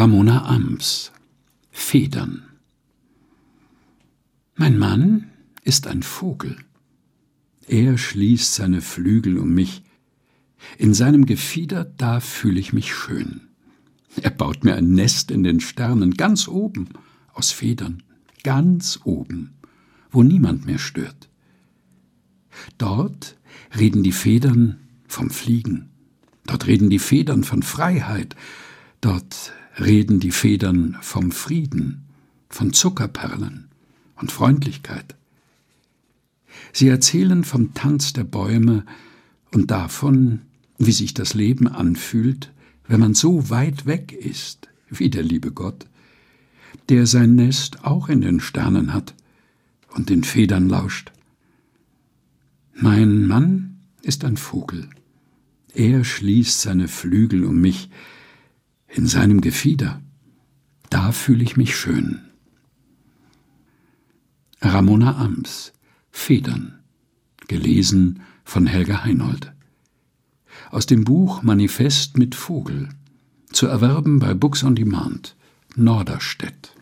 Ramona Amms. Federn. Mein Mann ist ein Vogel. Er schließt seine Flügel um mich. In seinem Gefieder, da fühle ich mich schön. Er baut mir ein Nest in den Sternen, ganz oben, aus Federn, ganz oben, wo niemand mehr stört. Dort reden die Federn vom Fliegen, dort reden die Federn von Freiheit, dort reden die Federn vom Frieden, von Zuckerperlen und Freundlichkeit. Sie erzählen vom Tanz der Bäume und davon, wie sich das Leben anfühlt, wenn man so weit weg ist, wie der liebe Gott, der sein Nest auch in den Sternen hat und den Federn lauscht. Mein Mann ist ein Vogel. Er schließt seine Flügel um mich. In seinem Gefieder, da fühle ich mich schön. Ramona Amms. Federn. Gelesen von Helga Heinold. Aus dem Buch Manifest mit Vogel. Zu erwerben bei Books on Demand, Norderstedt.